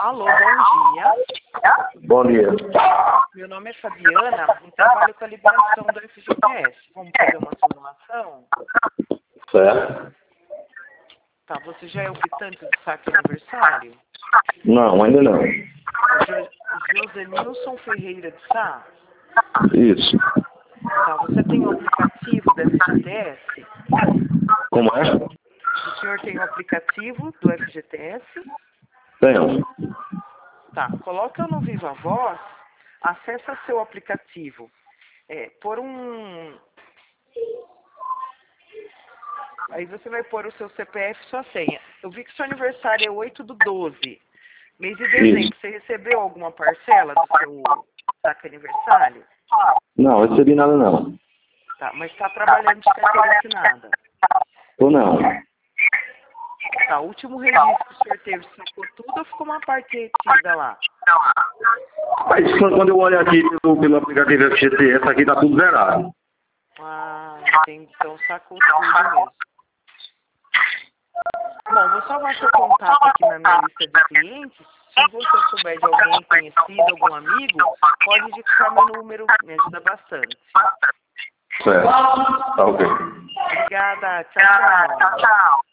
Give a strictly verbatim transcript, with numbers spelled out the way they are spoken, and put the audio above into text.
Alô, bom dia. Bom dia. Meu nome é Fabiana e trabalho com a liberação do F G T S. Vamos fazer uma simulação? Certo? Tá, você já é optante do saque aniversário? Não, ainda não. Jo Josenilson Ferreira de Sá? Isso. Tá, você tem o aplicativo do F G T S? Como é? O senhor tem o aplicativo do F G T S? Tenho. Tá, coloca no Viva Voz, acessa seu aplicativo. É, por um... Aí você vai pôr o seu C P F e sua senha. Eu vi que seu aniversário é oito do doze. Mês de dezembro, Isso. você recebeu alguma parcela do seu saque aniversário? Não, recebi nada não. Tá, mas está trabalhando de carteira assinada. Ou não? Tá, o último registro que o senhor teve, sacou tudo ou ficou uma parte retida lá? Mas quando eu olho aqui pelo, pelo aplicativo F G T S, aqui tá tudo zerado. Ah, entendi. Então sacou tudo mesmo. Bom, vou salvar seu contato aqui na minha lista de clientes. Se você souber de alguém conhecido, algum amigo, pode indicar meu número, me ajuda bastante. Certo. Tá ok. Obrigada, tchau, tchau.